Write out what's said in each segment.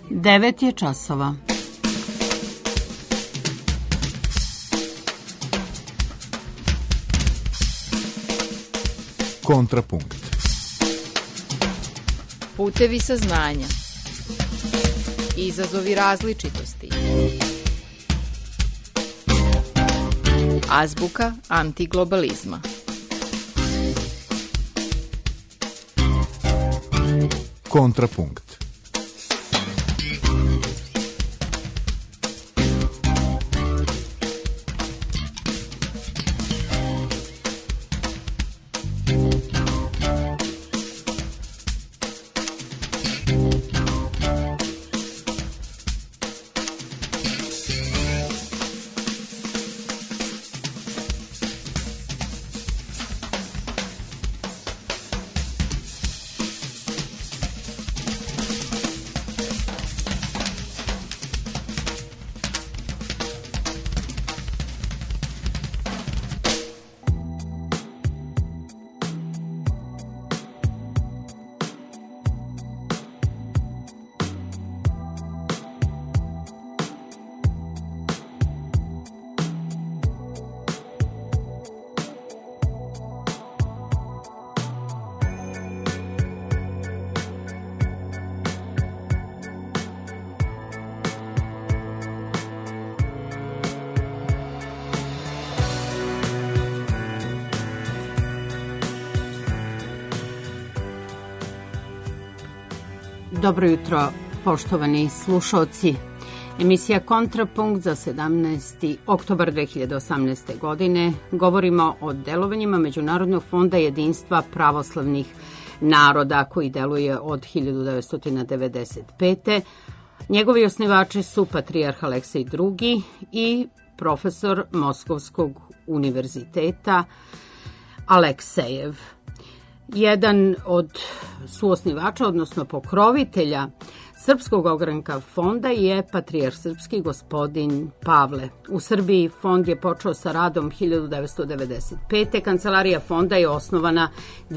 9 je časova. Kontrapunkt. Putevi saznanja. Izazovi različitosti. Azbuka antiglobalizma. Kontrapunkt. Dobro jutro, poštovani slušalci. Emisija Kontrapunkt za 17. oktobar 2018. godine. Govorimo o delovanjima Međunarodnog fonda jedinstva pravoslavnih naroda koji deluje od 1995. Njegovi osnivači su patrijarh Aleksej II. I profesor Moskovskog univerziteta Aleksejev. Jedan od suosnivača, odnosno pokrovitelja Srpskog ogranka fonda je patrijarh srpski gospodin Pavle. U Srbiji fond je počeo sa radom 1995. Kancelarija fonda je osnovana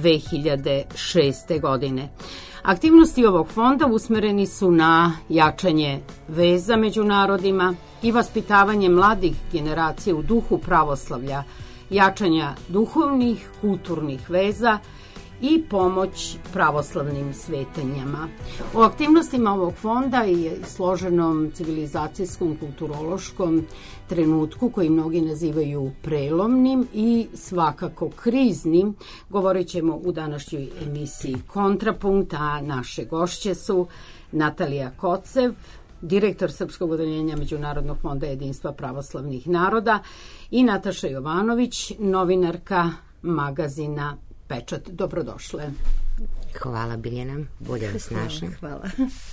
2006. godine. Aktivnosti ovog fonda usmereni su na jačanje veza među narodima i vaspitavanje mladih generacija u duhu pravoslavlja, jačanja duhovnih, kulturnih veza i pomoć pravoslavnim svetenjama. O aktivnostima ovog fonda i složenom civilizacijskom, kulturološkom trenutku koji mnogi nazivaju prelomnim i svakako kriznim govorit ćemo u današnjoj emisiji Kontrapunkt, a naše gošće su Natalija Kocev, direktor Srpskog odeljenja Međunarodnog fonda jedinstva pravoslavnih naroda, i Nataša Jovanović, novinarka magazina Pečat. Dobrodošle. Hvala, Biljana. Bolje vas našla. Hvala.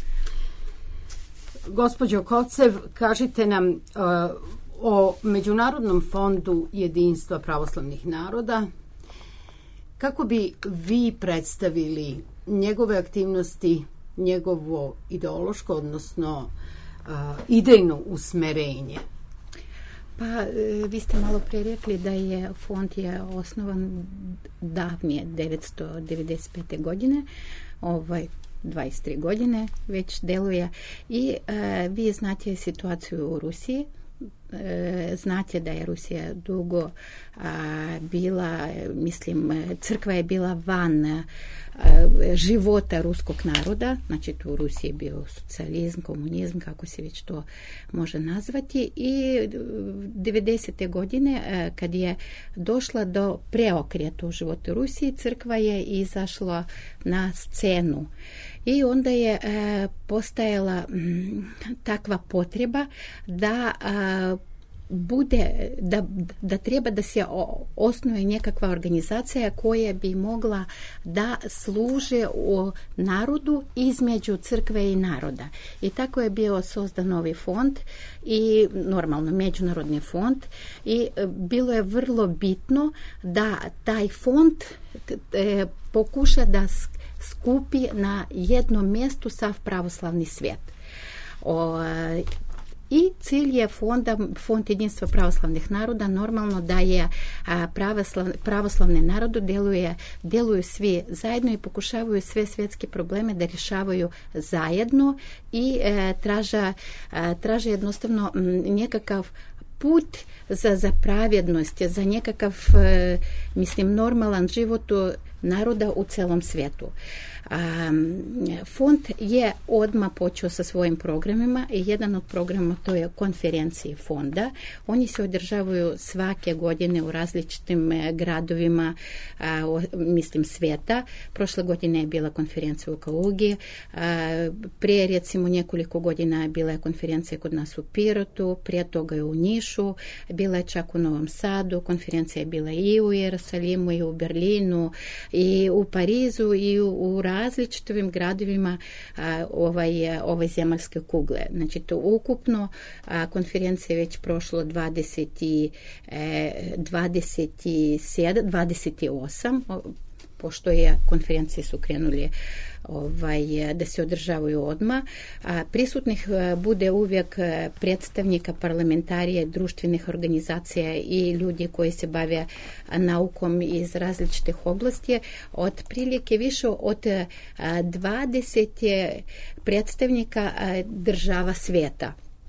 Gospođo Kocev, kažite nam o Međunarodnom fondu jedinstva pravoslavnih naroda. Kako bi vi predstavili njegove aktivnosti, njegovo ideološko, odnosno idejno usmerenje? Pa, vi ste malo pre rekli da je fond je osnovan davnije, 1995. godine, 23 godine već deluje i vi znate situaciju u Rusiji. Znate da je Rusija dugo bila, mislim, crkva je bila van života ruskog naroda, znači tu u Rusiji je bio socijalizam, komunizam, kako se već to može nazvati, i 90. godine kad je došla do preokreta u životu Rusiji, crkva je izašla na scenu i onda je postajala takva potreba da bude, da treba da se osnuje nekakva organizacija koja bi mogla da služe u narodu između crkve i naroda. I tako je bio sozdan novi fond i normalno međunarodni fond i bilo je vrlo bitno da taj fond pokuša da skupi na jednom mjestu sav pravoslavni svijet. I cilj je Fond jedinstva pravoslavnih naroda normalno da je pravoslavne narodu djeluju svi zajedno i pokušavaju sve svjetske probleme da rješavaju zajedno i traže jednostavno nekakav put za pravednost, za nekakav, normalan život naroda u celom svijetu. Fond je odmah počeo sa svojim programima i jedan od programa to je konferencije fonda. Oni se održavaju svake godine u različitim gradovima, svijeta. Prošle godine je bila konferencija u Kalugi, prije recimo nekoliko godina je bila konferencija kod nas u Pirotu, prije toga je u Nišu, bila je čak u Novom Sadu, konferencija je bila i u Jerusalimu, i u Berlinu, i u Parizu, i u različitim gradovima ove zemaljske kugle. Znači to ukupno konferencija je već prošlo 28, pošto je konferencije su krenuli da se održavaju odmah. Prisutnih bude uvijek predstavnika parlamentarije, društvenih organizacija i ljudi koji se bave naukom iz različitih oblasti. Otprilike više od 20 predstavnika država svijeta.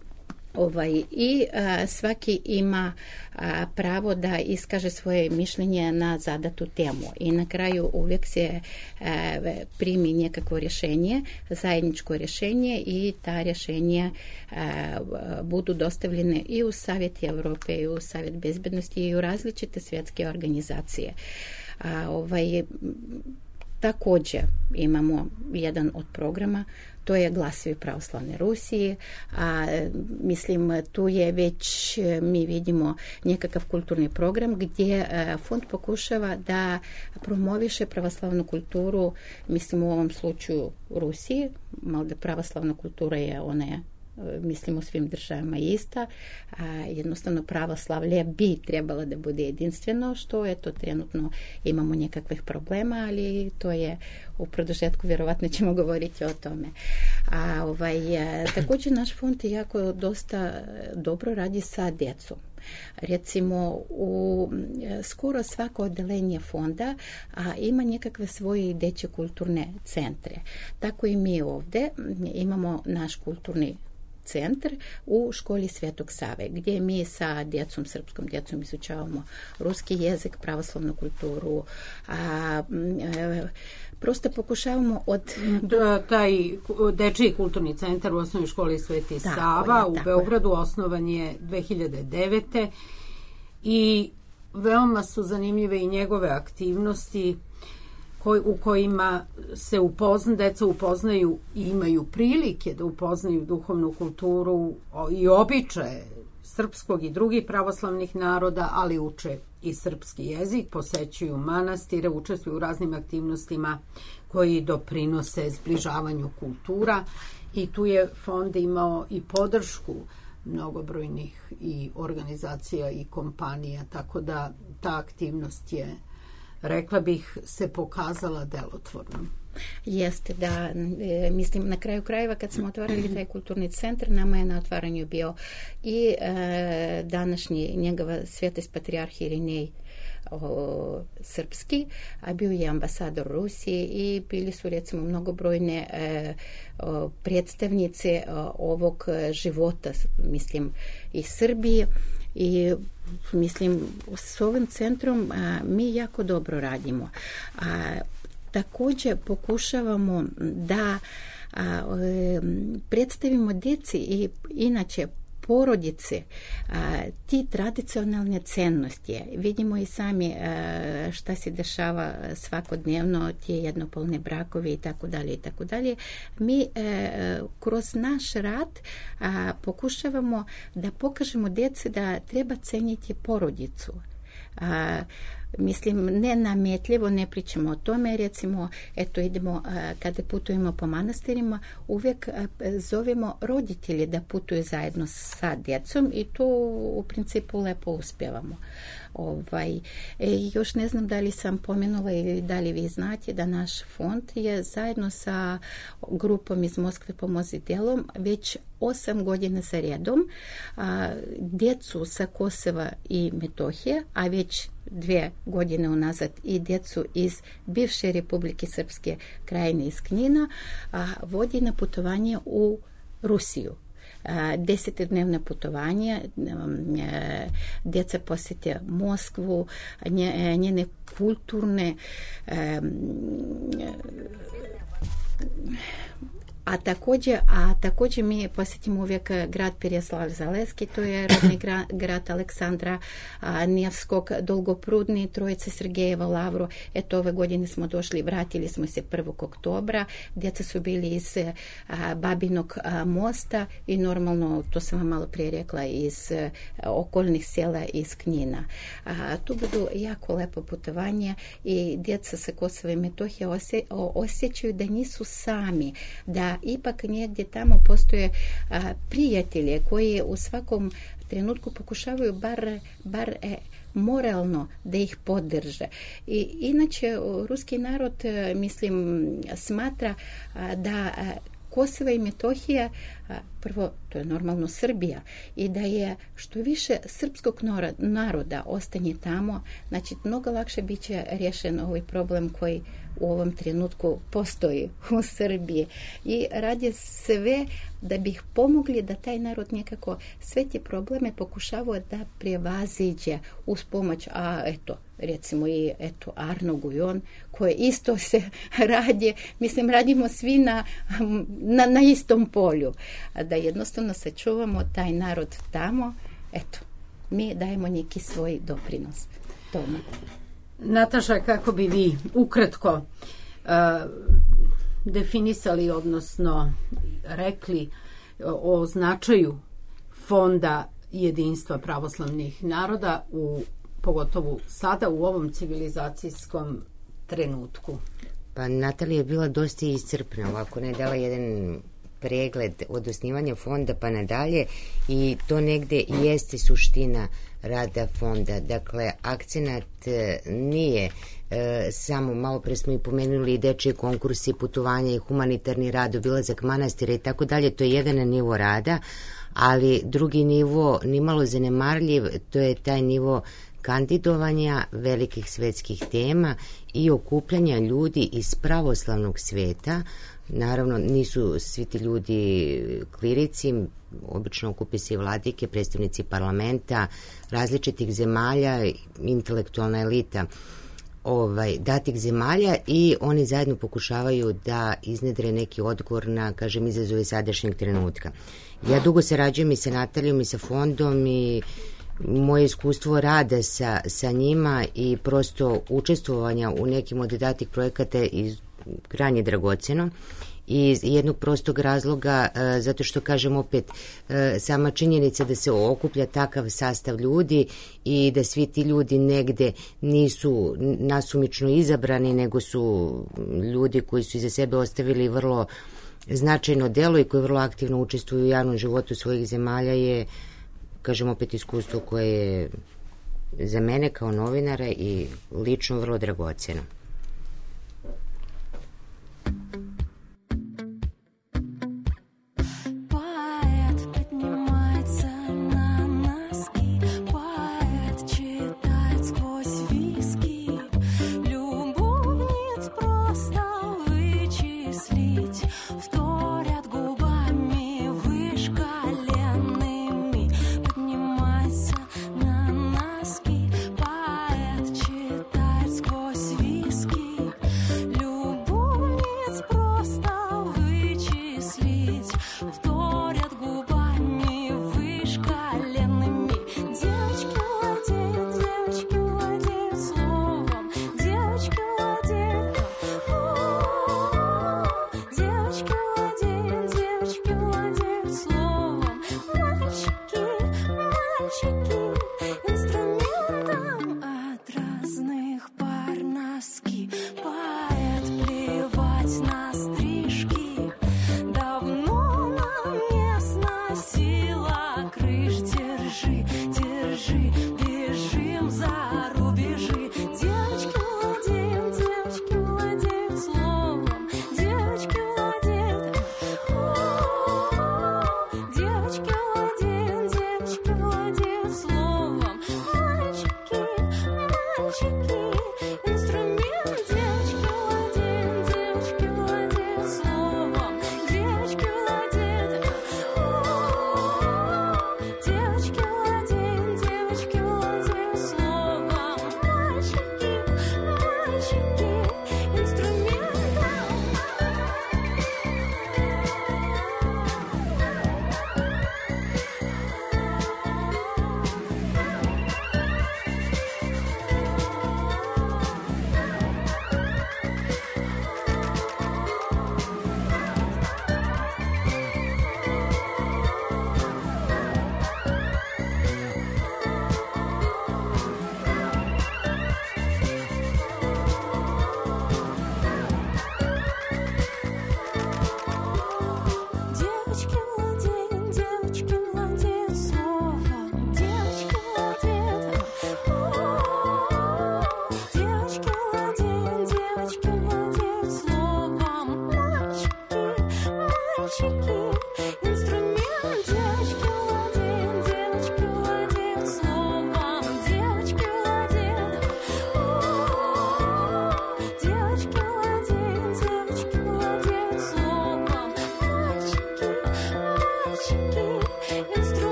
I svaki ima pravo da iskaže svoje mišljenje na zadatu temu i na kraju uvijek se primi nekakvo rješenje, zajedničko rješenje i ta rješenja budu dostavljene i u Savjet Europe i u Savjet bezbednosti i u različite svjetske organizacije. Također imamo jedan od programa, to je Glasovi pravoslavne Rusije. Tu je već, mi vidimo nekakav kulturni program gdje fond pokušava da promoviše pravoslavnu kulturu, u ovom slučaju Rusiji, malo da pravoslavna kultura je u svim državama ista, jednostavno pravoslavlje bi trebalo da bude jedinstveno, što je to trenutno imamo nekakvih problema, ali to je u produžetku vjerovatno ćemo govoriti o tome. Također naš fond jako dosta dobro radi sa djecom. Recimo u skoro svako odelenje fonda ima nekakve svoje dječje kulturne centre. Tako i mi ovdje imamo naš kulturni centar u školi Svetog Save, gdje mi sa djecom, srpskom djecom izučavamo ruski jezik, pravoslavnu kulturu, prosto pokušavamo Taj dečiji kulturni centar u osnovnoj školi Sveti Sava u Beogradu osnovan je 2009. I veoma su zanimljive i njegove aktivnosti u kojima se deca upoznaju i imaju prilike da upoznaju duhovnu kulturu i običaje srpskog i drugih pravoslavnih naroda, ali uče i srpski jezik, posećuju manastire, učestvuju u raznim aktivnostima koji doprinose zbližavanju kultura i tu je fond imao i podršku mnogobrojnih i organizacija i kompanija, tako da ta aktivnost je, rekla bih, se pokazala delotvornom. Jeste, da, na kraju krajeva kad smo otvarali taj kulturni centar, nama je na otvaranju bio i današnji njegova svetost patrijarh Irinej srpski, a bio je ambasador Rusije i bili su recimo mnogobrojne predstavnice ovog života, iz Srbije. I s ovim centrom mi jako dobro radimo. Također pokušavamo da predstavimo djeci i inače porodice ti tradicionalne cennosti. Vidimo i sami šta se dešava svakodnevno, ti jednopolne brakovi i tako dalje i tako dalje. Mi kroz naš rad pokušavamo da pokažemo djeci da treba ceniti porodicu. mislim, nenametljivo, ne pričamo o tome, recimo, eto idemo, kada putujemo po manastirima, uvijek zovemo roditelje da putuju zajedno sa djecom i to u principu lepo uspjevamo. Još ne znam da li sam pomenula ili da li vi znate da naš fond je zajedno sa grupom iz Moskve Pomozi djelom već 8 godina za redom djecu sa Kosova i Metohije, a već 2 godine unazad i djecu iz bivše Republike Srpske krajine iz Knina vodi na putovanje u Rusiju. 10-dnevno putovanje, djeca posjete Moskvu, njene kulturne a također mi posjetimo uvijek grad Perjaslav-Zaleski, to je rodni grad Aleksandra Nevskog, Dolgoprudni, Trojice Sergejeva Lavru. Eto, ove godine smo došli, vratili smo se 1. oktobra, djeca su bili iz Babinog mosta i normalno, to sam vam malo prije rekla, iz okolnih sela iz Knina. Tu budu jako lepo putovanje i djeca sa Kosova i Metohije osjećaju da nisu sami, da ipak negdje tamo postoje prijatelje koji u svakom trenutku pokušavaju bar moralno da ih podrže. I inače, ruski narod, mislim, smatra da Kosovo i Metohija, prvo, to je normalno Srbija, i da je što više srpskog naroda ostanje tamo, znači mnogo lakše bit će rješen ovaj problem koji u ovom trenutku postoji u Srbiji. I radi sve da bi ih pomogli da taj narod nekako sve te probleme pokušava da prevaziđe uz pomoć, recimo i Arno Gujon, koje isto se radi, mislim, radimo svi na istom polju, da jednostavno sačuvamo taj narod tamo, mi dajemo neki svoj doprinos tome. Nataša, kako bi vi ukratko definisali, odnosno rekli o značaju Fonda jedinstva pravoslavnih naroda, pogotovo sada u ovom civilizacijskom trenutku? Pa Natalija je bila dosta iscrpna, ovako ne dala jedan pregled od osnivanja fonda pa nadalje i to negde jeste suština rada fonda. Dakle, akcenat nije samo, malo pre smo i pomenuli dečije konkursi, putovanja i humanitarni rad, obilazak manastira i tako dalje, to je jedan nivo rada, ali drugi nivo, nimalo zanemarljiv, to je taj nivo kandidovanja velikih svetskih tema i okupljanja ljudi iz pravoslavnog sveta. Naravno, nisu svi ti ljudi klirici, obično okupi se i vladike, predstavnici parlamenta, različitih zemalja, intelektualna elita datih zemalja i oni zajedno pokušavaju da iznedre neki odgovor na, kažem, izazove sadašnjeg trenutka. Ja dugo sarađujem i sa Natalijom i sa fondom i moje iskustvo rada sa njima i prosto učestvovanja u nekim od datih projekata je krajnje dragoceno iz jednog prostog razloga, zato što, kažem opet, sama činjenica da se okuplja takav sastav ljudi i da svi ti ljudi negde nisu nasumično izabrani, nego su ljudi koji su iza sebe ostavili vrlo značajno delo i koji vrlo aktivno učestvuju u javnom životu svojih zemalja je, kažem opet, iskustvo koje je za mene kao novinara i lično vrlo dragoceno. Сквозь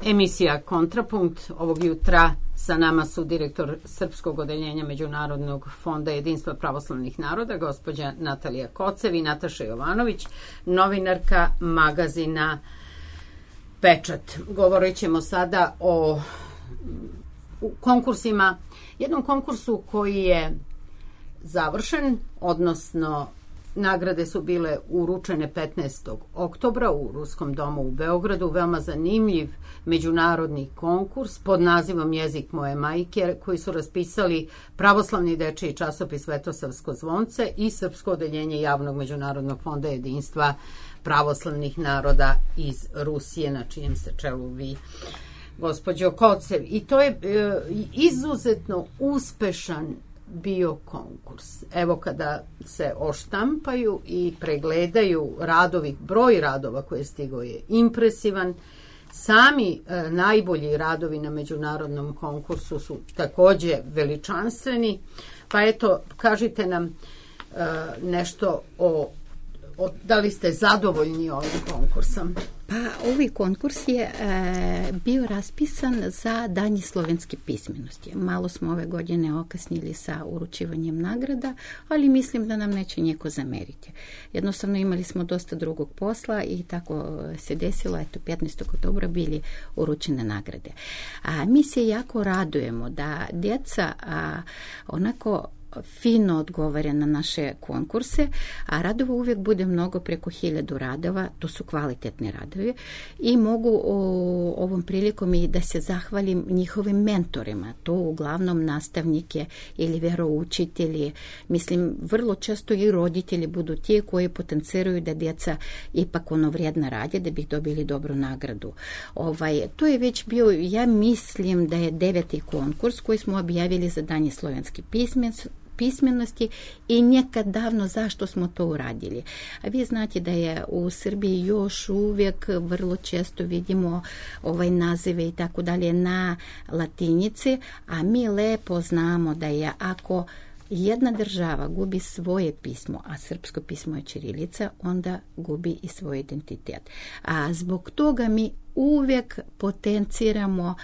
Emisija Kontrapunkt. Ovog jutra sa nama su direktor Srpskog odeljenja Međunarodnog fonda jedinstva pravoslavnih naroda, gospođa Natalija Kocev i Nataša Jovanović, novinarka magazina Pečat. Govorit ćemo sada o konkursima. Jednom konkursu koji je završen, odnosno nagrade su bile uručene 15. oktobra u Ruskom domu u Beogradu. Veoma zanimljiv međunarodni konkurs pod nazivom Jezik moje majke, koji su raspisali Pravoslavni dečiji časopis Svetosavsko zvonce i Srpsko odeljenje Javnog međunarodnog fonda jedinstva pravoslavnih naroda iz Rusije, na čijem se čelu vi, gospođo Kocev. I to je izuzetno uspešan bio konkurs. Evo, kada se oštampaju i pregledaju radovi, broj radova koje je stigao je impresivan. Sami najbolji radovi na međunarodnom konkursu su takođe veličanstveni. Pa eto, kažite nam nešto da li ste zadovoljni ovim konkursom? Pa ovaj konkurs je bio raspisan za Danje slovenske pismenosti. Malo smo ove godine okasnili sa uručivanjem nagrada, ali mislim da nam neće niko zameriti. Jednostavno imali smo dosta drugog posla i tako se desilo, eto 15. oktobra bili uručene nagrade. Mi se jako radujemo da djeca onako fino odgovore na naše konkurse, a radova uvijek bude mnogo, preko 1000 radova, to su kvalitetni radovi i mogu ovom prilikom i da se zahvalim njihovim mentorima, to uglavnom nastavnike ili veroučitelji, mislim vrlo često i roditelji budu ti koji potenciraju da djeca ipak ono vrijedno rade da bi dobili dobru nagradu. To je već bio, ja mislim da je 9. konkurs koji smo objavili za Danje slovenske pismenosti i nekad davno zašto smo to uradili. A vi znate da je u Srbiji još uvijek vrlo često vidimo nazive i tako dalje na latinici, a mi lepo znamo da je ako jedna država gubi svoje pismo, a srpsko pismo je ćirilica, onda gubi i svoj identitet. A zbog toga mi uvijek potenciramo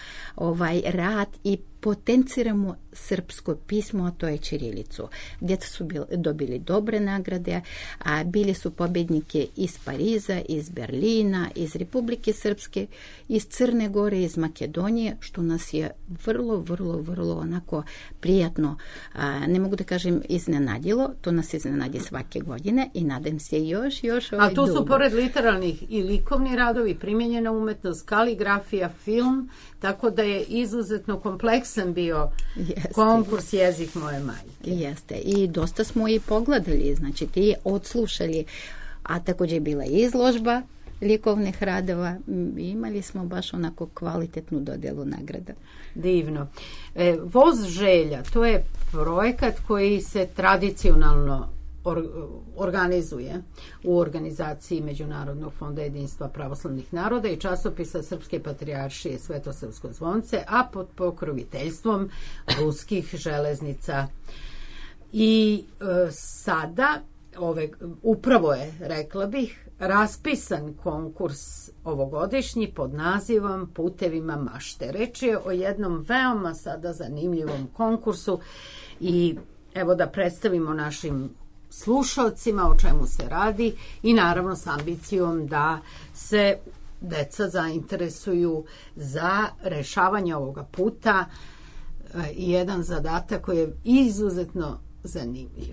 rad i potenciramo srpsko pismo, a to je ćirilicu. Djeca su dobili dobre nagrade, a bili su pobjednike iz Pariza, iz Berlina, iz Republike Srpske, iz Crne Gore, iz Makedonije, što nas je vrlo onako prijatno, ne mogu da kažem iznenadilo, to nas iznenadi svake godine i nadam se još A tu su pored literalnih i likovni radovi, primjenjena umetnost, kaligrafija, film, tako da je izuzetno kompleksan bio konkurs Jezik moje majke. Jeste, i dosta smo i pogledali, znači ti odslušali, a također je bila izložba likovnih radova, imali smo baš onako kvalitetnu dodjelu nagrada. Divno. Voz želja, to je projekat koji se tradicionalno organizuje u organizaciji Međunarodnog fonda jedinstva pravoslavnih naroda i časopisa Srpske patrijaršije Svetosavsko zvonce, a pod pokroviteljstvom ruskih železnica. I sada upravo je, rekla bih, raspisan konkurs ovogodišnji pod nazivom Putevima mašte. Reč je o jednom veoma sada zanimljivom konkursu i evo da predstavimo našim slušalcima o čemu se radi i naravno s ambicijom da se deca zainteresuju za rešavanje ovoga puta i jedan zadatak koji je izuzetno zanimljiv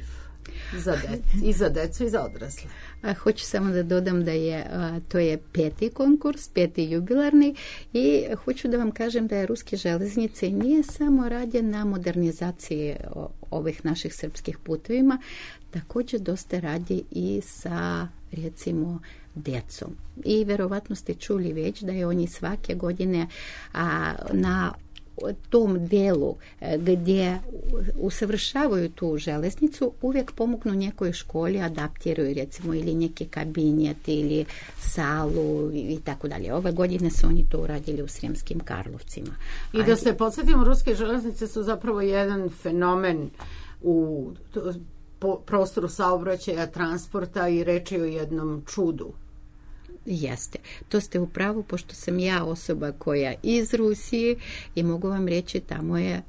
i za decu i za odrasle. Hoću samo da dodam da to je 5. konkurs, 5. jubilarni i hoću da vam kažem da je Ruske železnice nije samo rade na modernizaciji ovih naših srpskih putevima, također dosta radi i sa recimo djecom. I verovatno ste čuli već da je oni svake godine na tom delu gdje usavršavaju tu železnicu uvijek pomognu nekoj školi, adaptiraju recimo ili neki kabinet ili salu i tako dalje. Ove godine su oni to uradili u Sremskim Karlovcima. I da se podsjetimo, Ruske železnice su zapravo jedan fenomen u prostoru saobraćaja, transporta i reč je o jednom čudu. Jeste. To ste u pravu, pošto sam ja osoba koja iz Rusije i mogu vam reći, tamo je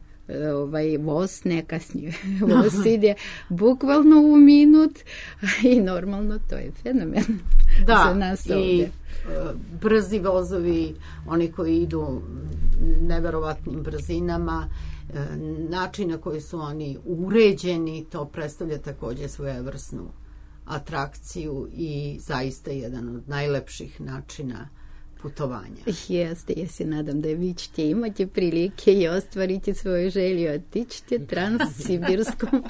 voz ne kasnije. Voz ide bukvalno u minut i normalno to je fenomen za nas ovdje. I brzi vozovi, oni koji idu neverovatnim brzinama, način na koji su oni uređeni, to predstavlja također svojevrsnu atrakciju i zaista jedan od najlepših načina putovanja. Jeste, ja se nadam da vi ćete imati prilike i ostvariti svoju želju, otićete transsibirskom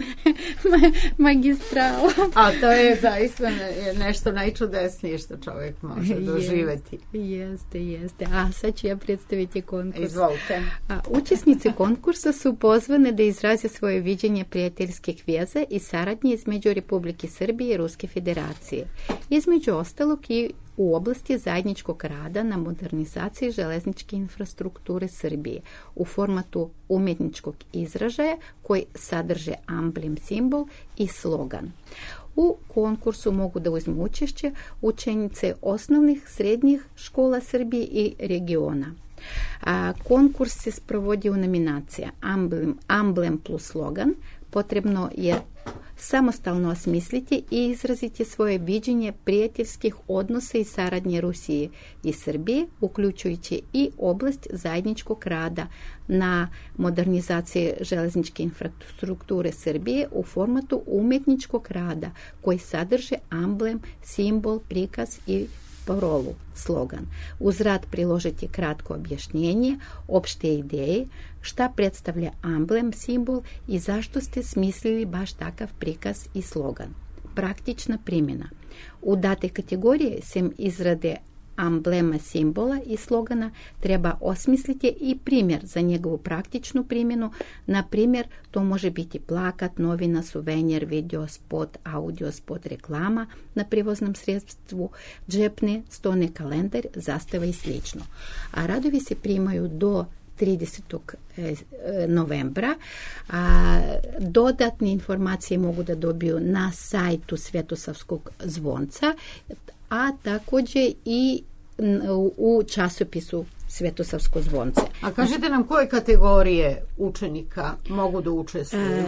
magistralom. A to je zaista nešto najčudesnije što čovjek može doživjeti. Jeste. A sad ću ja predstaviti konkurs. Izvolite. Učesnice konkursa su pozvane da izraze svoje viđenje prijateljskih veza i saradnje između Republike Srbije i Ruske federacije. Između ostalog i u oblasti zajedničkog rada na modernizaciji železničke infrastrukture Srbije u formatu umjetničkog izražaja koji sadrže amblem, simbol i slogan. U konkursu mogu da uzmu učešće učenice osnovnih, srednjih škola Srbije i regiona. Konkurs se sprovodi u nominacija amblem plus slogan. Potrebno je samostalno osmisliti i izraziti svoje viđenje prijateljskih odnosa i saradnje Rusije i Srbije, uključujući i oblast zajedničkog rada na modernizaciji železničke infrastrukture Srbije u formatu umjetničkog rada koji sadrže amblem, simbol, prikaz i parolu, slogan. Uz rad priložiti kratko objašnjenje, opšte ideje, šta predstavlja amblem, simbol i zašto ste smislili baš takav prikaz i slogan. Praktična primjena. U date kategorije sem izrade amblema, simbola i slogana treba osmisliti i primjer za njegovu praktičnu primjenu. Na primjer, to može biti plakat, novina, suvenir, video spot, audio spot, reklama na prevoznom sredstvu, džepne, stone kalendar, zastava i sl. A radovi se primaju do 30. novembra. Dodatne informacije mogu da dobiju na sajtu Svetosavskog zvonca, a također i u časopisu Svetosavsko zvonce. A kažete nam koje kategorije učenika mogu da učestvuju?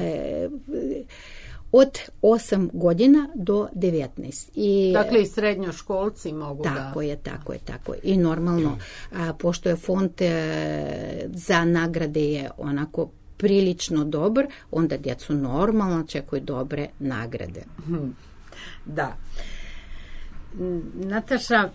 Od 8 godina do 19. Dakle i srednjoškolci mogu tako je. I normalno, pošto je fond za nagrade je onako prilično dobar, onda djecu normalno čekaju dobre nagrade. Da. Nataša,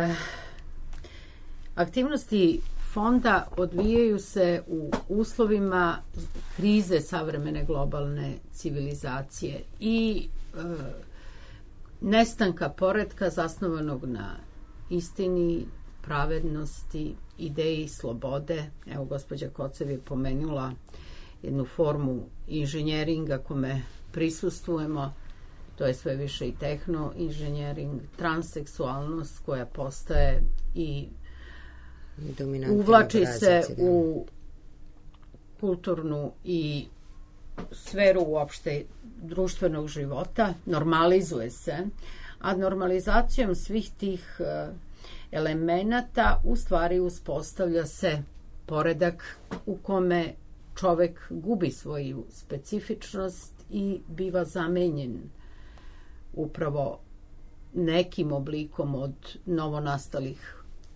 aktivnosti fonda odvijaju se u uslovima krize savremene globalne civilizacije i nestanka poretka zasnovanog na istini, pravednosti, ideji slobode. Evo, gospođa Kocev je pomenula jednu formu inženjeringa kome prisustvujemo. To je sve više i tehnoinženjering, transseksualnost koja postaje i uvlači se u kulturnu i sferu uopšte društvenog života, normalizuje se, a normalizacijom svih tih elemenata u stvari uspostavlja se poredak u kome čovek gubi svoju specifičnost i biva zamenjen upravo nekim oblikom od novonastalih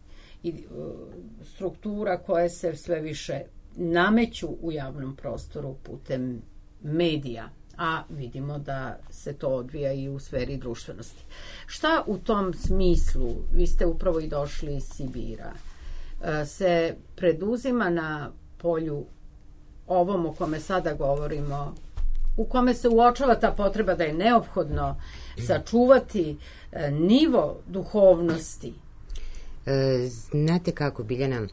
struktura koje se sve više nameću u javnom prostoru putem medija, a vidimo da se to odvija i u sferi društvenosti. Šta u tom smislu, vi ste upravo i došli iz Sibira, se preduzima na polju ovom o kome sada govorimo, u kome se uočava ta potreba da je neophodno sačuvati nivo duhovnosti? Znate kako, Biljana,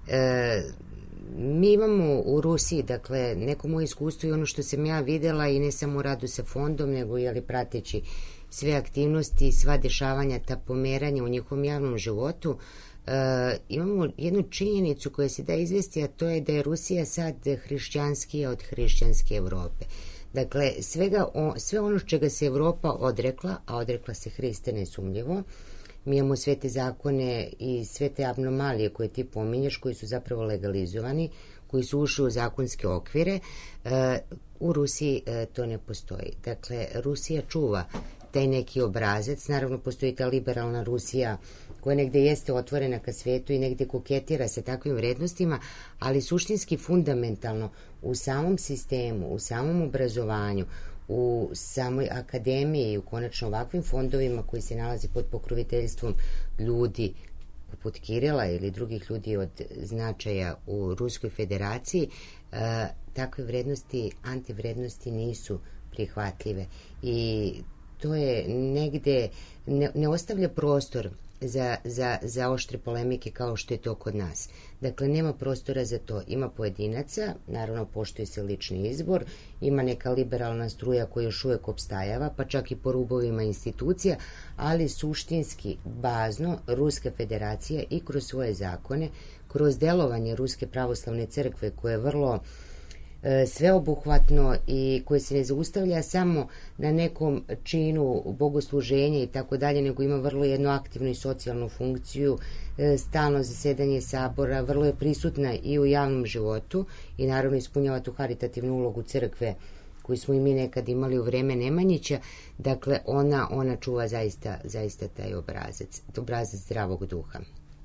mi imamo u Rusiji, dakle, neko moje iskustvo i ono što sam ja videla i ne samo u radu sa fondom, nego i prateći sve aktivnosti, sva dešavanja, ta pomeranja u njihovom javnom životu, imamo jednu činjenicu koja se da izvesti, a to je da je Rusija sad hrišćanskija od hrišćanske Evrope. Dakle, sve ono čega se Evropa odrekla, a odrekla se Hrista nesumnjivo, mi imamo sve te zakone i sve te abnormalije koje ti pominješ, koji su zapravo legalizovani, koji su ušli u zakonske okvire. U Rusiji to ne postoji. Dakle, Rusija čuva taj neki obrazac. Naravno, postoji ta liberalna Rusija koja negde jeste otvorena ka svetu i negde koketira sa takvim vrednostima, ali suštinski fundamentalno u samom sistemu, u samom obrazovanju, u samoj akademiji i u konačno ovakvim fondovima koji se nalaze pod pokroviteljstvom ljudi poput Kirila ili drugih ljudi od značaja u Ruskoj federaciji, takve vrednosti, antivrednosti nisu prihvatljive i to je negde, ne ostavlja prostor za oštre polemike kao što je to kod nas. Dakle, nema prostora za to. Ima pojedinaca, naravno poštuje se lični izbor, ima neka liberalna struja koja još uvek opstajava, pa čak i po rubovima institucija, ali suštinski, bazno, Ruska federacija i kroz svoje zakone, kroz delovanje Ruske pravoslavne crkve koje je vrlo sveobuhvatno i koje se ne zaustavlja samo na nekom činu bogosluženja i tako dalje, nego ima vrlo jednu aktivnu i socijalnu funkciju, stalno zasedanje sabora, vrlo je prisutna i u javnom životu i naravno ispunjava tu haritativnu ulogu crkve koju smo i mi nekad imali u vreme Nemanjića. Dakle, ona čuva zaista taj obrazac zdravog duha.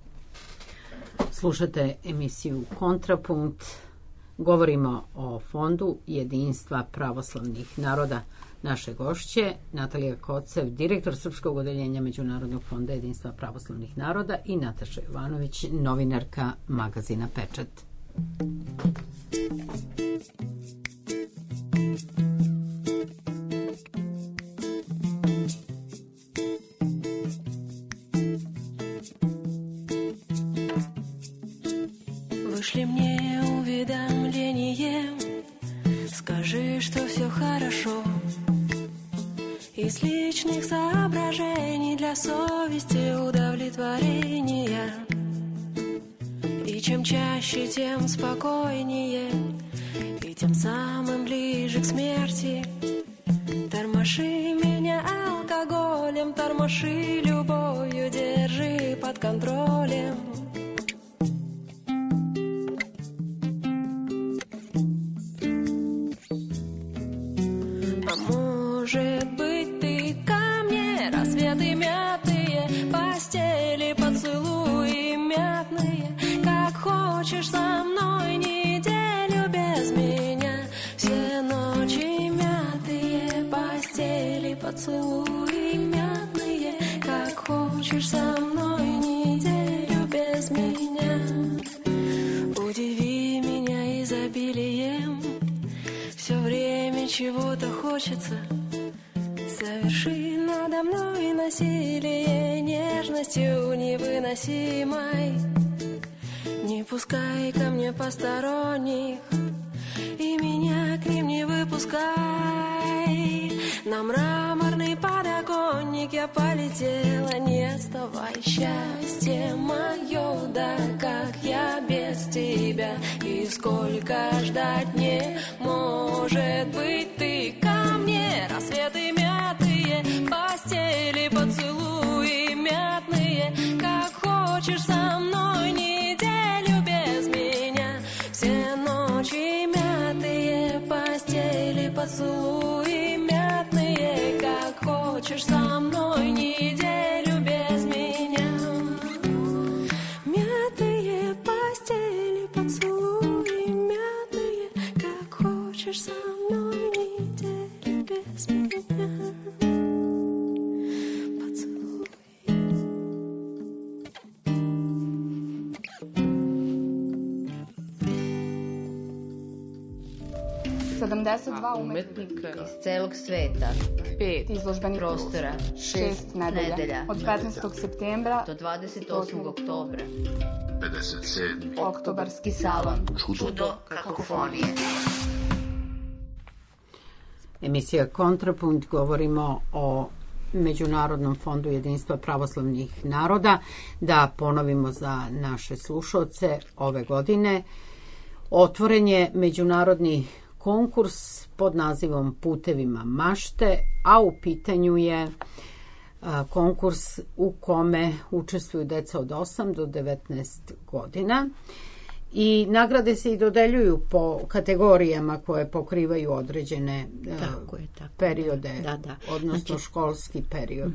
Slušate emisiju Kontrapunkt. Govorimo o Fondu jedinstva pravoslavnih naroda. Naše gošće, Natalija Kocev, direktor Srpskog odeljenja Međunarodnog fonda jedinstva pravoslavnih naroda, i Nataša Jovanović, novinarka magazina Pečat. Вышли мне уведомление, скажи, что все хорошо. Из личных соображений для совести удовлетворения. И чем чаще, тем спокойнее, и тем самым ближе к смерти. Тормоши меня алкоголем, тормоши любовью, держи под контролем. Поцелуи мятные, как хочешь со мной неделю без меня. Удиви меня изобилием, все время чего-то хочется. Соверши надо мной насилие нежностью невыносимой. Не пускай ко мне посторонних, и меня к ним не выпускай. На мраморный подоконник я полетела, не отставай, счастье мое, да как я без тебя, и сколько ждать не может быть ты ко мне. Рассветы мятые, постели, поцелуи мятные, как хочешь со мной неделю без меня. Все ночи мятые, постели, поцелуи мятные, как хочешь со мной неделю без меня. Мятые постели, поцелуи мятные, как хочешь со мной неделю без меня. Поцелуй. 72 umetnika iz celog sveta, 5 izložbenih prostora, 6 nedelja, od 15. septembra do 28. oktobra, 57. oktobarski salon, čudo kakofonije. Emisija Kontrapunkt, govorimo o Međunarodnom fondu jedinstva pravoslavnih naroda. Da ponovimo za naše slušaoce, ove godine otvoren je međunarodni konkurs pod nazivom Putevima mašte, a u pitanju je konkurs u kome učestvuju deca od 8 do 19 godina. I nagrade se i dodeljuju po kategorijama koje pokrivaju određene periode, odnosno znači, školski period.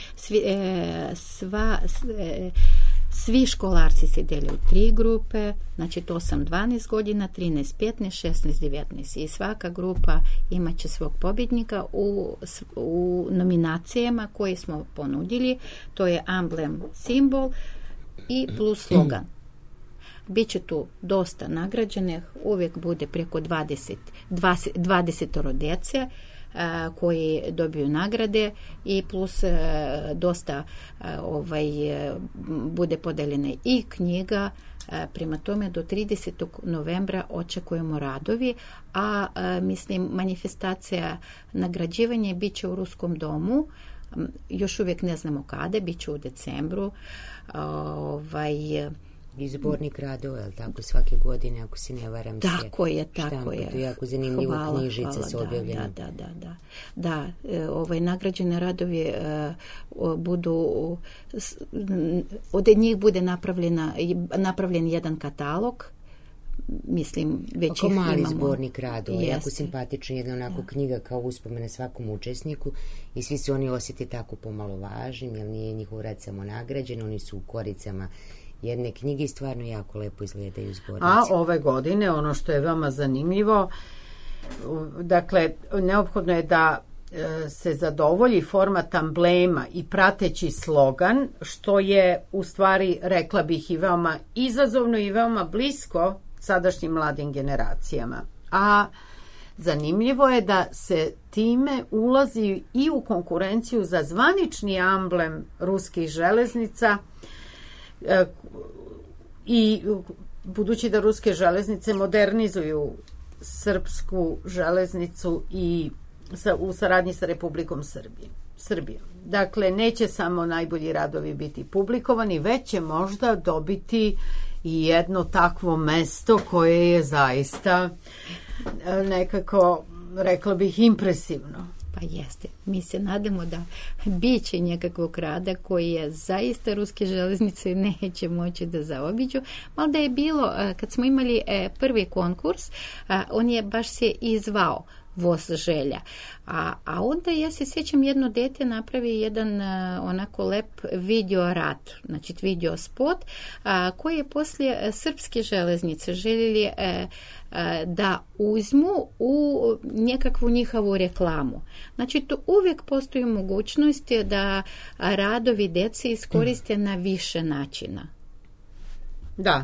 Svi školarci se dele u 3 grupe, znači 8-12 godina, 13-15, 16-19 i svaka grupa imat će svog pobjednika u nominacijama koje smo ponudili, to je amblem, simbol i plus slogan. Biće tu dosta nagrađenih, uvijek bude preko 20 djece koji dobiju nagrade i plus dosta bude podeljena i knjiga. Prema tome do 30. novembra očekujemo radovi, a mislim manifestacija nagrađivanja bit će u Ruskom domu, još uvijek ne znamo kada, bit će u decembru. Izbornik radova, je li tako, svake godine, ako se ne varam, tako je. To je jako zanimljivo, knjižice su objavljene. Da, nagrađene radovi budu, od njih bude napravljen jedan katalog, mislim, već ih imamo. Mali zbornik radova, jako simpatičan, jedna onako knjiga kao uspomene svakom učesniku i svi se oni osjeti tako pomalo važnim, jer nije njihov rad samo nagrađen, oni su u koricama jedne knjige i stvarno jako lepo izgledaju zbornici. A ove godine, ono što je veoma zanimljivo, dakle, neophodno je da se zadovolji format amblema i prateći slogan, što je u stvari, rekla bih, i veoma izazovno i veoma blisko sadašnjim mladim generacijama. A zanimljivo je da se time ulazi i u konkurenciju za zvanični amblem ruskih železnica, i budući da ruske železnice modernizuju srpsku železnicu i u saradnji sa Republikom Srbijom. Dakle, neće samo najbolji radovi biti publikovani, već će možda dobiti i jedno takvo mesto koje je zaista nekako, rekla bih, impresivno. Pa jeste. Mi se nadamo da bit će nekakvog rada koji je zaista ruske železnice neće moći da zaobiđu. Malo da je bilo, kad smo imali prvi konkurs, on je baš se izvao Voz želja. A onda ja se sjećam, jedno dete napravi jedan onako lep video rad, znači video spot, koji je poslije srpske železnice željeli da uzmu u nekakvu njihovu reklamu. Znači, tu uvijek postoji mogućnost da radovi djece iskoriste na više načina. Da.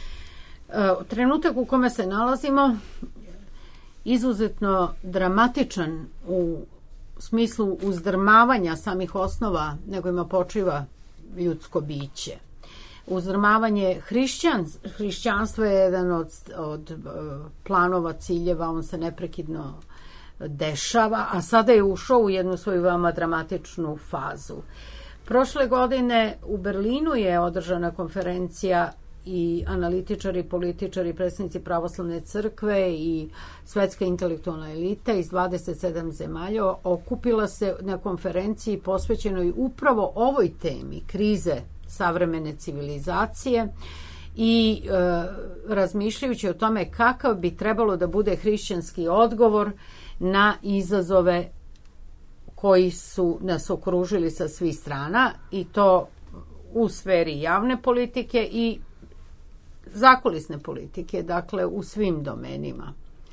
Trenutak u kome se nalazimo izuzetno dramatičan u smislu uzdrmavanja samih osnova na kojima počiva ljudsko biće. Uzdrmavanje hrišćanstva je jedan od planova, ciljeva, on se neprekidno dešava, a sada je ušao u jednu svoju veoma dramatičnu fazu. Prošle godine u Berlinu je održana konferencija i analitičari, političari, predstavnici pravoslavne crkve i svetska intelektualna elita iz 27 zemalja okupila se na konferenciji posvećenoj upravo ovoj temi, krize savremene civilizacije i razmišljajući o tome kakav bi trebalo da bude hrišćanski odgovor na izazove koji su nas okružili sa svih strana, i to u sferi javne politike i zakulisne politike, dakle u svim domenima.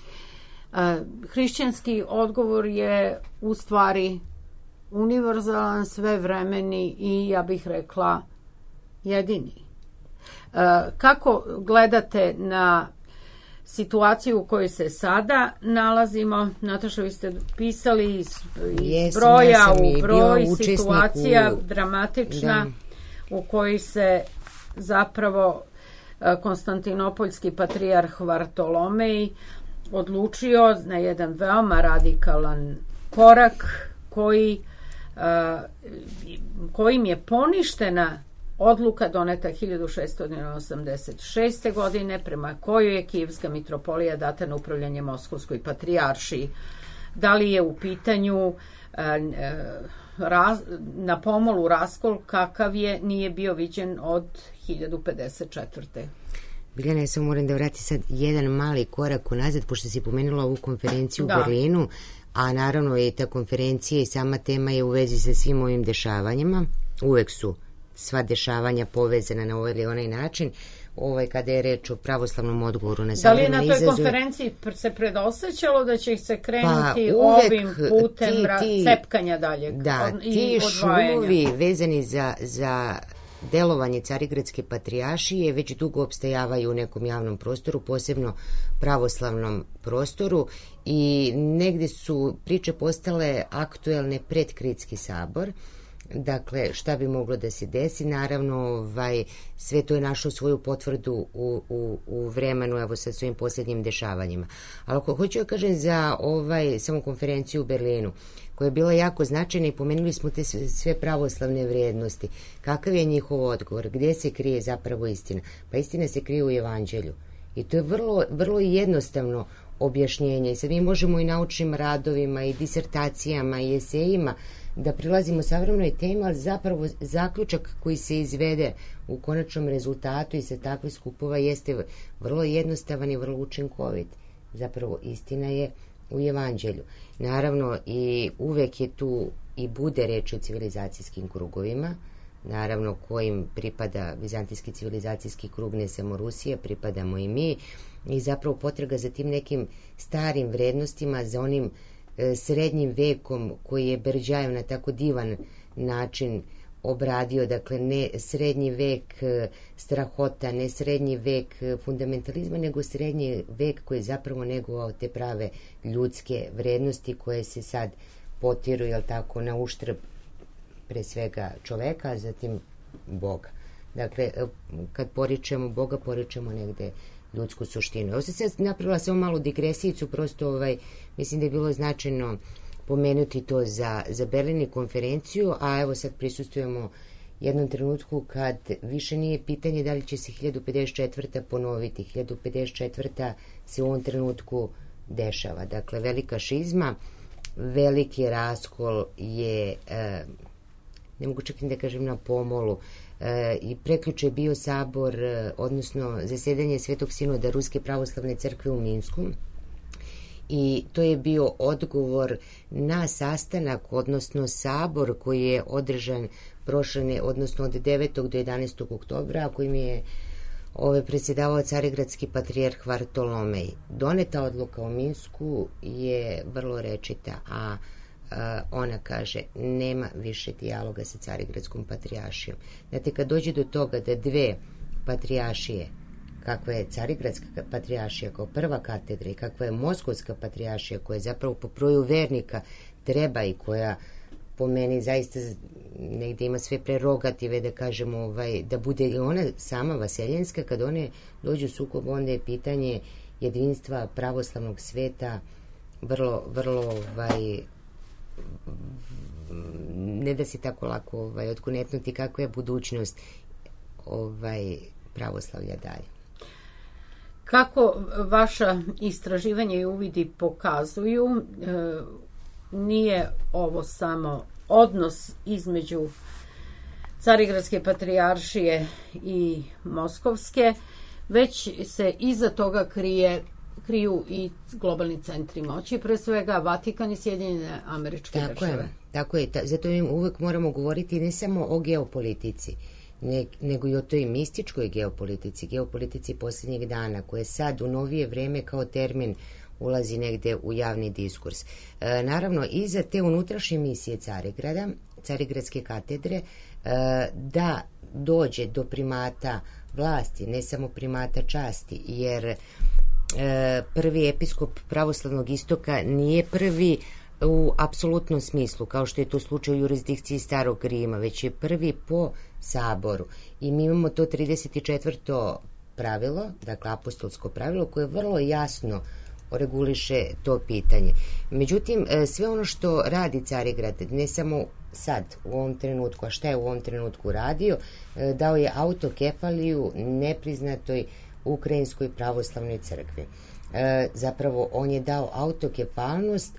Hrišćanski odgovor je u stvari univerzalan, svevremeni i, ja bih rekla, jedini. Kako gledate na situaciju u kojoj se sada nalazimo? Nataša, vi ste pisali iz broja u broj, situacija dramatična u kojoj se zapravo Konstantinopoljski patrijarh Vartolomej odlučio na jedan veoma radikalan korak kojim je poništena odluka doneta 1686. godine prema kojoj je Kijevska mitropolija data na upravljanje Moskovskoj patrijaršiji. Da li je u pitanju na pomolu raskol kakav je nije bio viđen od 1054. Biljana, ja samo moram da vrati sad jedan mali korak unazad, pošto si pomenula ovu konferenciju u Berlinu, a naravno je ta konferencija i sama tema je u vezi sa svim ovim dešavanjima. Uvek su sva dešavanja povezana na ovaj ili onaj način. Kada je reč o pravoslavnom odgovoru na savremene izazove. Da li je na toj konferenciji se predosećalo da će ih se krenuti ovim putem cepkanja dalje? Da, ti šumovi vezani za delovanje Carigradske patrijaršije već dugo opstajavaju u nekom javnom prostoru, posebno pravoslavnom prostoru, i negde su priče postale aktuelne pred Kritski sabor. Dakle, šta bi moglo da se desi? Naravno, sve to je našlo svoju potvrdu u vremenu, evo sa svojim posljednjim dešavanjima. Ali ako hoću da kažem za samu konferenciju u Berlinu, koja je bila jako značajna i pomenuli smo te sve pravoslavne vrijednosti. Kakav je njihov odgovor? Gdje se krije zapravo istina? Pa istina se krije u Evanđelju. I to je vrlo, vrlo jednostavno objašnjenje. I sad mi možemo i naučnim radovima i disertacijama i esejima da prilazimo savremenoj temi, ali zapravo zaključak koji se izvede u konačnom rezultatu i sa takvih skupova jeste vrlo jednostavan i vrlo učinkovit. Zapravo istina je u Evanđelju. Naravno, i uvek je tu i bude reč o civilizacijskim krugovima, naravno kojim pripada vizantijski civilizacijski krug, ne samo Rusija, pripadamo i mi, i zapravo potraga za tim nekim starim vrednostima, za onim srednjim vekom koji je Berđajev na tako divan način obradio, dakle ne srednji vek strahota, ne srednji vek fundamentalizma, nego srednji vek koji je zapravo negovao te prave ljudske vrednosti koje se sad potiru, jel tako, na uštrb pre svega čoveka, a zatim Boga. Dakle, kad poričemo Boga, poričemo negde ljudsku suštinu. Ovo sam napravila samo malu digresijicu, prosto mislim da je bilo značajno pomenuti to za Berlin i konferenciju, a evo sad prisustujemo jednom trenutku kad više nije pitanje da li će se 1054. ponoviti. 1054. se u ovom trenutku dešava. Dakle, velika šizma, veliki raskol je, ne mogu čak ni da kažem na pomolu, i preključe je bio sabor, odnosno zasedanje Svetog sinoda Ruske pravoslavne crkve u Minsku, i to je bio odgovor na sastanak, odnosno sabor koji je održan odnosno od 9. do 11. oktobra, kojim je predsjedavao carigradski patrijarh Vartolomej. Doneta odluka u Minsku je vrlo rečita, a ona kaže, nema više dijaloga sa carigradskom patrijaršijom. Znate, kad dođe do toga da dve patrijaršije, kakva je carigradska patrijaršija kao prva katedra i kakva je moskovska patrijaršija, koja je zapravo po broju vernika treba i koja po meni zaista negde ima sve prerogative, da kažemo, da bude i ona sama vaseljenska, kad one dođu u sukob, onda je pitanje jedinstva pravoslavnog sveta vrlo, vrlo ne da se tako lako odkunetnuti kakva je budućnost pravoslavlja dalje. Kako vaša istraživanja i uvidi pokazuju, nije ovo samo odnos između Carigradske patrijaršije i Moskovske, već se iza toga kriju i globalni centri moći, pre svega Vatikan i Sjedinjene Američke Države. Tako je. Zato mi uvek moramo govoriti ne samo o geopolitici, nego i o toj mističkoj geopolitici posljednjeg dana, koje sad u novije vreme kao termin ulazi negde u javni diskurs. Naravno, iza te unutrašnje misije Carigrada, Carigradske katedre, da dođe do primata vlasti, ne samo primata časti, jer prvi episkop pravoslavnog istoka nije prvi u apsolutnom smislu, kao što je to slučaj u jurisdikciji Starog Rima, već je prvi po saboru. I mi imamo to 34. pravilo, dakle apostolsko pravilo, koje vrlo jasno reguliše to pitanje. Međutim, sve ono što radi Carigrad, ne samo sad, u ovom trenutku, a šta je u ovom trenutku radio, dao je autokefaliju nepriznatoj Ukrajinskoj pravoslavnoj crkvi. Zapravo, on je dao autokefalnost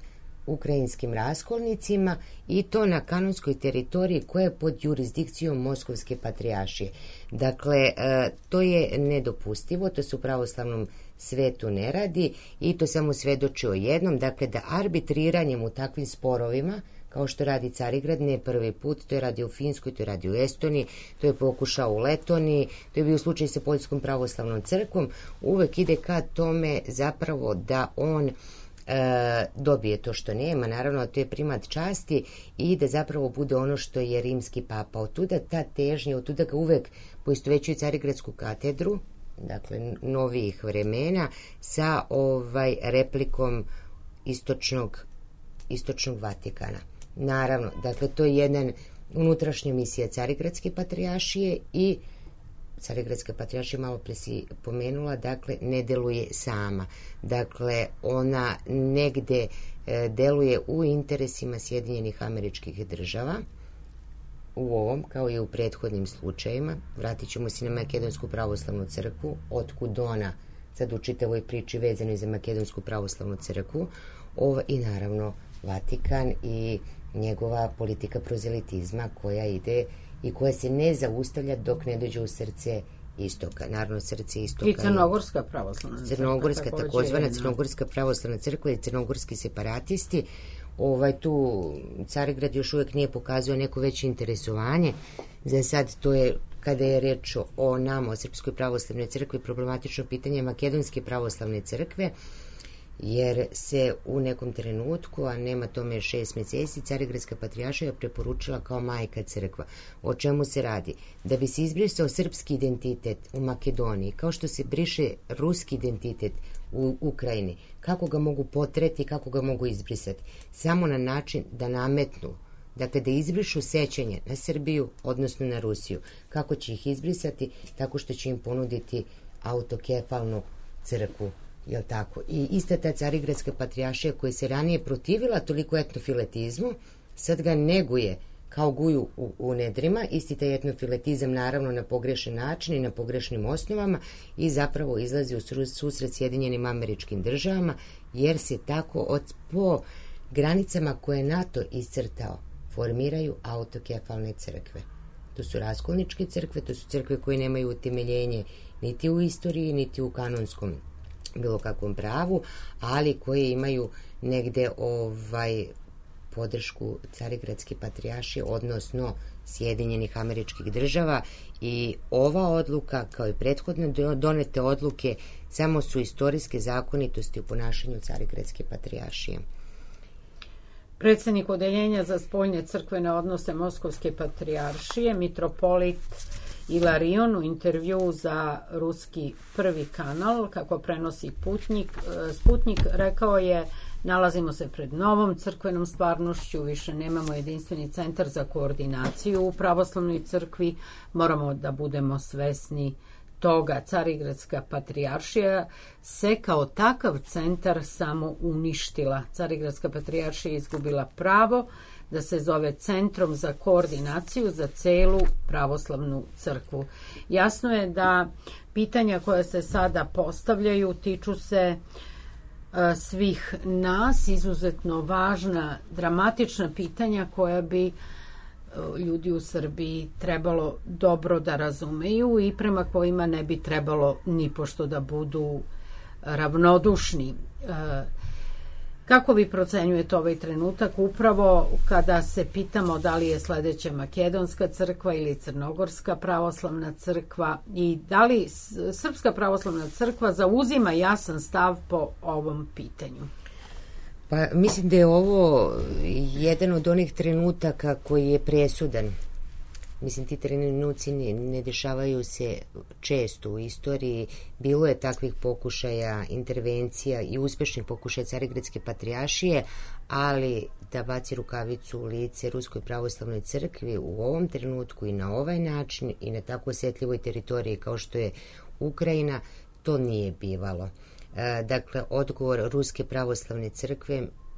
ukrajinskim raskolnicima i to na kanonskoj teritoriji koja je pod jurisdikcijom Moskovske patrijaršije. Dakle, to je nedopustivo, to se u pravoslavnom svetu ne radi i to samo svedoči o jednom, dakle da arbitriranjem u takvim sporovima, kao što radi Carigrad, ne prvi put, to je radio u Finskoj, to je radio u Estoniji, to je pokušao u Letoniji, to je bio slučaj sa Poljskom pravoslavnom crkvom, uvek ide ka tome zapravo da on dobije to što nema, naravno to je primat časti i da zapravo bude ono što je rimski papa. Otuda ta težnja, otuda ga uvek poistovećuju Carigradsku katedru, dakle novijih vremena, sa replikom istočnog Vatikana. Naravno, dakle to je jedan unutrašnja misija Carigradske patrijaršije i Carigradska patrijaršija, malo pre si pomenula, dakle ne deluje sama. Dakle, ona negde deluje u interesima Sjedinjenih Američkih Država, u ovom, kao i u prethodnim slučajima. Vratit ćemo se na Makedonsku pravoslavnu crkvu, otkud ona sad u čitavoj priči vezanoj za Makedonsku pravoslavnu crkvu, i naravno Vatikan i njegova politika prozelitizma koja ide i koja se ne zaustavlja dok ne dođe u srce istoka. Naravno, srce istoka. I Crnogorska pravoslavna crkva. Crnogorska, takozvana Crnogorska pravoslavna crkva i crnogorski separatisti. Tu Carigrad još uvijek nije pokazao neko veće interesovanje. Za sad to je, kada je reč o nama, o Srpskoj pravoslavnoj crkvi, problematično pitanje Makedonske pravoslavne crkve, jer se u nekom trenutku, a nema tome 6 meseci, Carigradska patrijaršija preporučila kao majka crkva. O čemu se radi? Da bi se izbrisao srpski identitet u Makedoniji, kao što se briše ruski identitet u Ukrajini, kako ga mogu potreti, kako ga mogu izbrisati? Samo na način da nametnu, dakle da izbrišu sećanje na Srbiju, odnosno na Rusiju. Kako će ih izbrisati? Tako što će im ponuditi autokefalnu crkvu. Jel tako? I ista ta Carigradska patrijaršija koja se ranije protivila toliko etnofiletizmu, sad ga neguje kao guju u nedrima, isti taj etnofiletizam naravno na pogrešan način i na pogrešnim osnovama i zapravo izlazi u susret Sjedinjenim Američkim Državama, jer se tako po granicama koje je NATO iscrtao formiraju autokefalne crkve. To su raskolničke crkve, to su crkve koje nemaju utemeljenje niti u istoriji, niti u kanonskom bilo kakvom pravu, ali koje imaju negde podršku Carigradske patrijaršije, odnosno Sjedinjenih Američkih Država, i ova odluka, kao i prethodne donete odluke, samo su istorijske zakonitosti u ponašanju Carigradske patrijaršije. Predsednik Odeljenja za spoljne crkvene odnose Moskovske patrijaršije, mitropolit Ilarion, u intervju za ruski Prvi kanal, kako prenosi Sputnik, rekao je: nalazimo se pred novom crkvenom stvarnošću, više nemamo jedinstveni centar za koordinaciju u pravoslavnoj crkvi, moramo da budemo svesni toga. Carigradska patrijaršija se kao takav centar samo uništila. Carigradska patrijaršija je izgubila pravo da se zove Centrom za koordinaciju za celu pravoslavnu crkvu. Jasno je da pitanja koja se sada postavljaju tiču se svih nas, izuzetno važna, dramatična pitanja koja bi ljudi u Srbiji trebalo dobro da razumeju i prema kojima ne bi trebalo nipošto da budu ravnodušni. Kako vi procenjujete ovaj trenutak upravo kada se pitamo da li je sledeća Makedonska crkva ili Crnogorska pravoslavna crkva i da li Srpska pravoslavna crkva zauzima jasan stav po ovom pitanju? Pa mislim da je ovo jedan od onih trenutaka koji je presudan. Mislim, ti trenuci ne dešavaju se često u istoriji. Bilo je takvih pokušaja, intervencija i uspešnih pokušaja Carigradske patrijaršije, ali da baci rukavicu u lice Ruskoj pravoslavnoj crkvi u ovom trenutku i na ovaj način i na tako osjetljivoj teritoriji kao što je Ukrajina, to nije bivalo. Dakle, odgovor Ruske pravoslavne crkve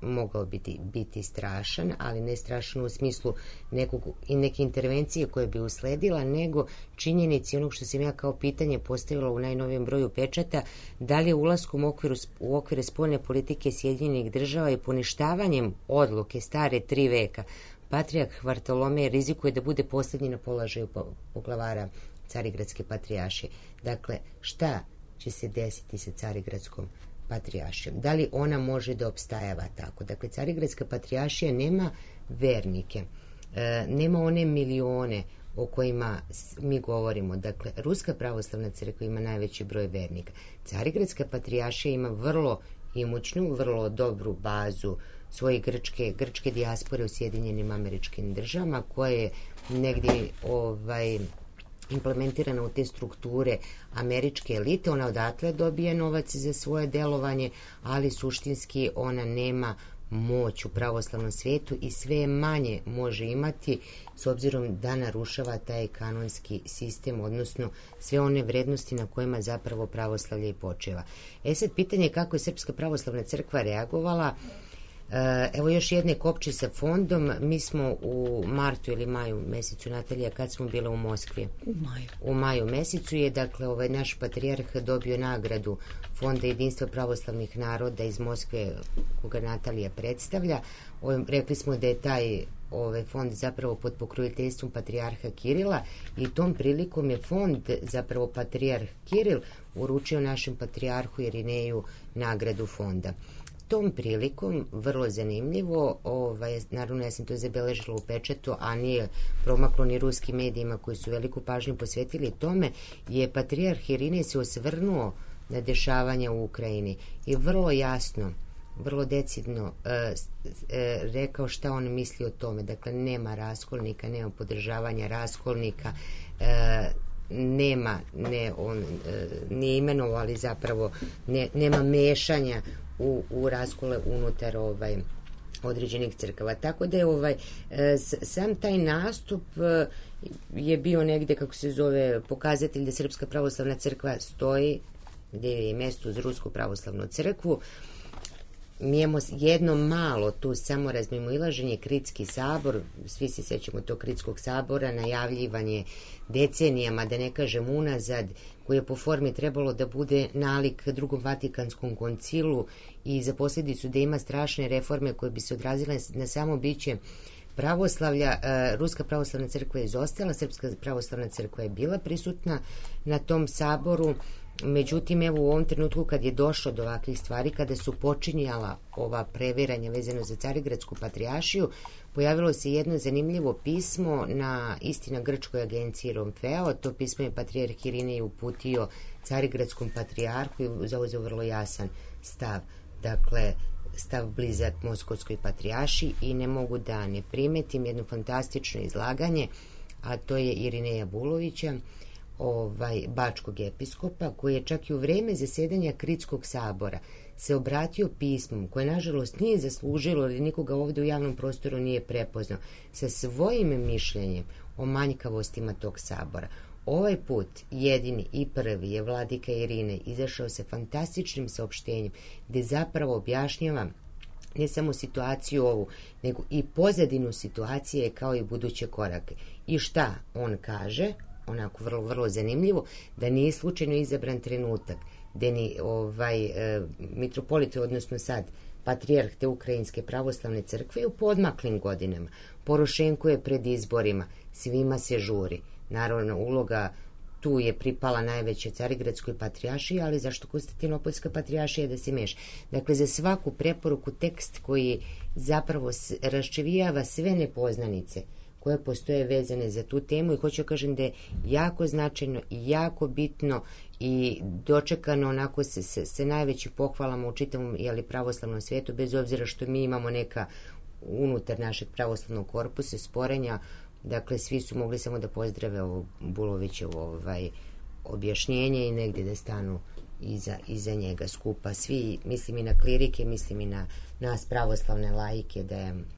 mogao biti strašan, ali ne strašan u smislu neke intervencije koje bi usledila, nego činjenici onog što sam ja kao pitanje postavila u najnovijem broju Pečata, da li je ulaskom u okvire spoljne politike Sjedinjenih država i poništavanjem odluke stare 3 veka patrijarh Vartolomej rizikuje da bude posljednji na položaju poglavara Carigradske patrijaršije. Dakle, šta će se desiti sa Carigradskom patrijaršijom? Da li ona može da opstajava tako? Dakle, Carigradska patrijaršija nema vernike, nema one milione o kojima mi govorimo. Dakle, Ruska pravoslavna crkva ima najveći broj vernika. Carigradska patrijaršija ima vrlo imućnu, vrlo dobru bazu svoje grčke dijaspore u Sjedinjenim Američkim Državama, koje je negdje implementirana u te strukture američke elite. Ona odatle dobije novac za svoje delovanje, ali suštinski ona nema moć u pravoslavnom svijetu i sve manje može imati s obzirom da narušava taj kanonski sistem, odnosno sve one vrednosti na kojima zapravo pravoslavlje i počeva. Sad pitanje je kako je Srpska pravoslavna crkva reagovala. Evo još jedne kopče sa fondom. Mi smo u martu ili maju mesecu, Natalija, kad smo bile u Moskvi? U maju mesecu je, dakle, naš patrijarh dobio nagradu Fonda jedinstva pravoslavnih naroda iz Moskve, koga Natalija predstavlja. Rekli smo da je taj fond zapravo pod pokroviteljstvom patrijarha Kirila i tom prilikom je fond, zapravo patrijarh Kiril, uručio našem patrijarhu Irineju nagradu fonda. Tom prilikom, vrlo zanimljivo, naravno ja sam to zabeležila u Pečatu, a nije promaklo ni ruskim medijima koji su veliku pažnju posvetili tome, je patrijarh Irinej se osvrnuo na dešavanja u Ukrajini i vrlo jasno, vrlo decidno rekao šta on misli o tome. Dakle, nema raskolnika, nema podržavanja raskolnika, nema, on nije imenovao, ali zapravo nema mešanja u raskole unutar određenih crkava. Tako da je sam taj nastup je bio negde, kako se zove, pokazatelj da Srpska pravoslavna crkva stoji gdje je mjesto uz Rusku pravoslavnu crkvu. Mi imamo jedno malo tu samo razmimoilaženje, Kritski sabor, svi se sećamo tog Kritskog sabora, najavljivanje decenijama, da ne kažem unazad, koje je po formi trebalo da bude nalik Drugom Vatikanskom koncilu i za posljedicu da ima strašne reforme koje bi se odrazile na samo biće pravoslavlja. Ruska pravoslavna crkva je izostala, Srpska pravoslavna crkva je bila prisutna na tom saboru. Međutim, evo u ovom trenutku kad je došlo do ovakvih stvari, kada su počinjala ova previranja vezano za Carigradsku patrijaršiju, pojavilo se jedno zanimljivo pismo na grčkoj agenciji Romfeo. To pismo je patrijarh Irinej uputio Carigradskom patrijarhu i zauzeo vrlo jasan stav. Dakle, stav blizak Moskovskoj patrijaršiji i ne mogu da ne primetim jedno fantastično izlaganje, a to je Irineja Bulovića, bačkog episkopa, koji je čak i u vreme zasedanja Kritskog sabora se obratio pismom koje nažalost nije zaslužilo ili nikoga ovdje u javnom prostoru nije prepoznao, sa svojim mišljenjem o manjkavostima tog sabora. Ovaj put jedini i prvi je vladika Irinej izašao sa fantastičnim saopštenjem gdje zapravo objašnjava ne samo situaciju ovu, nego i pozadinu situacije kao i buduće korake. I šta on kaže? Onako vrlo, vrlo zanimljivo, da nije slučajno izabran trenutak da ni mitropolit, odnosno sad patrijarh te Ukrajinske pravoslavne crkve u podmaklim godinama. Porošenko je pred izborima, svima se žuri. Naravno, uloga tu je pripala najveće Carigradskoj patrijaršiji, ali zašto Konstantinopoljska patrijaršija da se meša? Dakle, za svaku preporuku tekst koji zapravo raščevijava sve nepoznanice koje postoje vezane za tu temu i hoću kažem da je jako značajno i jako bitno i dočekano onako se najvećim pohvalama u čitavom pravoslavnom svijetu, bez obzira što mi imamo neka unutar našeg pravoslavnog korpusa sporenja. Dakle, svi su mogli samo da pozdrave ovo Bulovićevo objašnjenje i negdje da stanu iza njega skupa. Svi, mislim i na klirike, mislim i na nas pravoslavne laike, da je